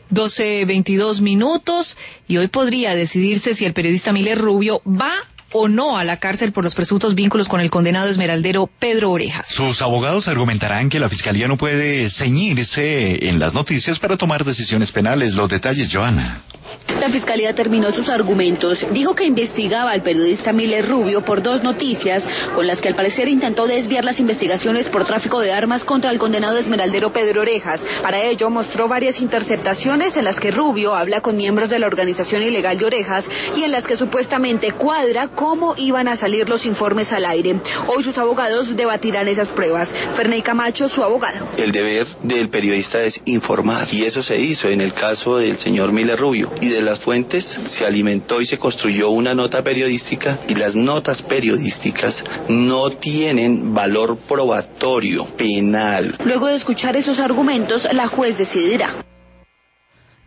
12:22 y hoy podría decidirse si el periodista Miller Rubio va o no a la cárcel por los presuntos vínculos con el condenado esmeraldero Pedro Orejas. Sus abogados argumentarán que la fiscalía no puede ceñirse en las noticias para tomar decisiones penales. Los detalles, Joana. La fiscalía terminó sus argumentos. Dijo que investigaba al periodista Miller Rubio por 2 noticias con las que al parecer intentó desviar las investigaciones por tráfico de armas contra el condenado esmeraldero Pedro Orejas. Para ello mostró varias interceptaciones en las que Rubio habla con miembros de la organización ilegal de Orejas y en las que supuestamente cuadra cómo iban a salir los informes al aire. Hoy sus abogados debatirán esas pruebas. Ferney Camacho, su abogado. El deber del periodista es informar y eso se hizo en el caso del señor Miller Rubio. Y de las fuentes se alimentó y se construyó una nota periodística y las notas periodísticas no tienen valor probatorio penal. Luego de escuchar esos argumentos, la juez decidirá.